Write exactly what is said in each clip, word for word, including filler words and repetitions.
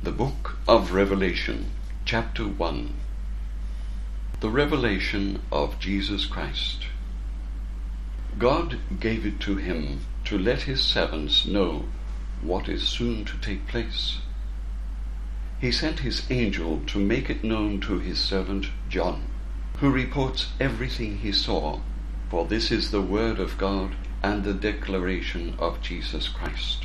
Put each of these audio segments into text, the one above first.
The Book of Revelation, Chapter one. The Revelation of Jesus Christ. God gave it to him to let his servants know what is soon to take place. He sent his angel to make it known to his servant John, who reports everything he saw, for this is the word of God and the declaration of Jesus Christ.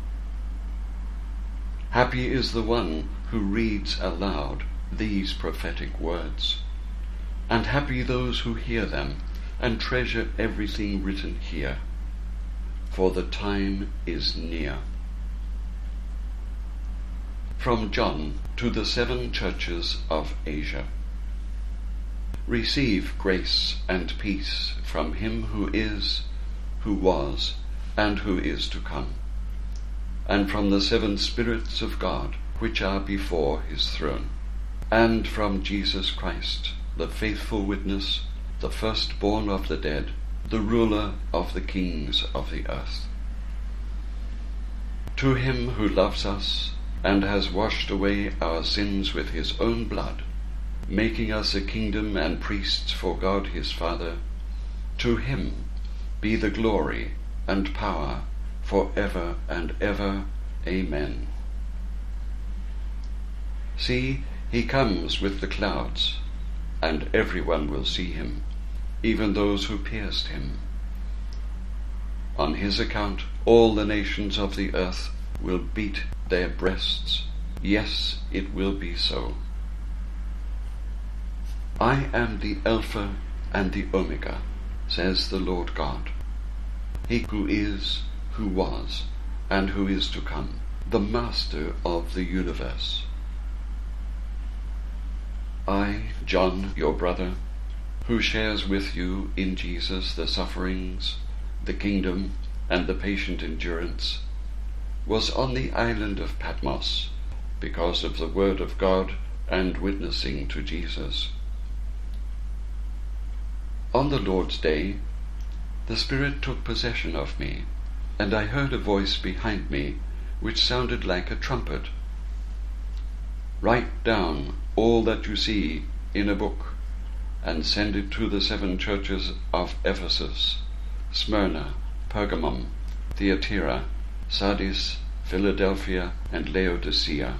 Happy is the one who reads aloud these prophetic words, and happy those who hear them and treasure everything written here, for the time is near. From John to the seven churches of Asia. Receive grace and peace from him who is, who was, and who is to come, and from the seven spirits of God which are before his throne, and from Jesus Christ, the faithful witness, the firstborn of the dead, the ruler of the kings of the earth. To him who loves us and has washed away our sins with his own blood, making us a kingdom and priests for God his Father, to him be the glory and power for ever and ever. Amen. See, he comes with the clouds, and everyone will see him, even those who pierced him. On his account all the nations of the earth will beat their breasts. Yes, it will be so. I am the Alpha and the Omega, says the Lord God, he who is, who was, and who is to come, the Master of the universe. I, John, your brother, who shares with you in Jesus the sufferings, the kingdom, and the patient endurance, was on the island of Patmos because of the word of God and witnessing to Jesus. On the Lord's day, the Spirit took possession of me, and I heard a voice behind me which sounded like a trumpet. Write down all that you see in a book, and send it to the seven churches of Ephesus, Smyrna, Pergamum, Thyatira, Sardis, Philadelphia, and Laodicea.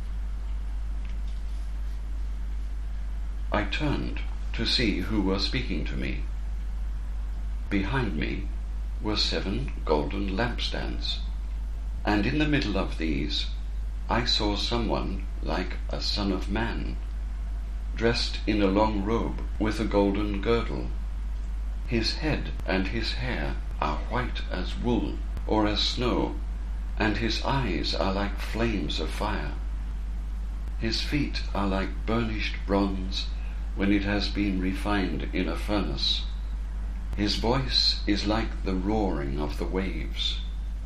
I turned to see who was speaking to me. Behind me were seven golden lampstands, and in the middle of these I saw someone like a son of man, dressed in a long robe with a golden girdle. His head and his hair are white as wool or as snow, and his eyes are like flames of fire. His feet are like burnished bronze when it has been refined in a furnace. His voice is like the roaring of the waves.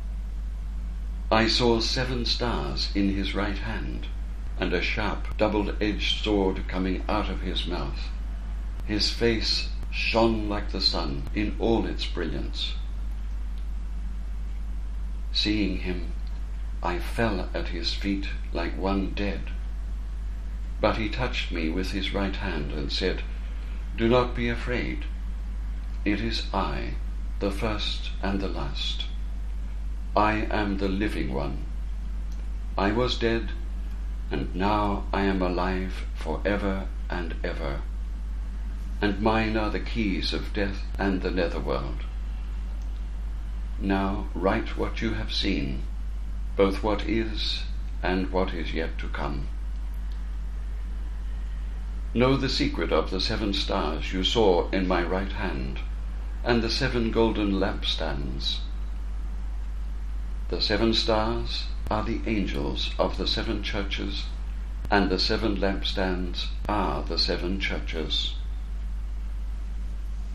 I saw seven stars in his right hand, and a sharp double-edged sword coming out of his mouth. His face shone like the sun in all its brilliance. Seeing him, I fell at his feet like one dead. But he touched me with his right hand and said, "Do not be afraid. It is I, the first and the last. I am the living one. I was dead, and now I am alive for ever and ever, and mine are the keys of death and the netherworld. Now write what you have seen, both what is and what is yet to come. Know the secret of the seven stars you saw in my right hand, and the seven golden lampstands. The seven stars are the angels of the seven churches, and the seven lampstands are the seven churches."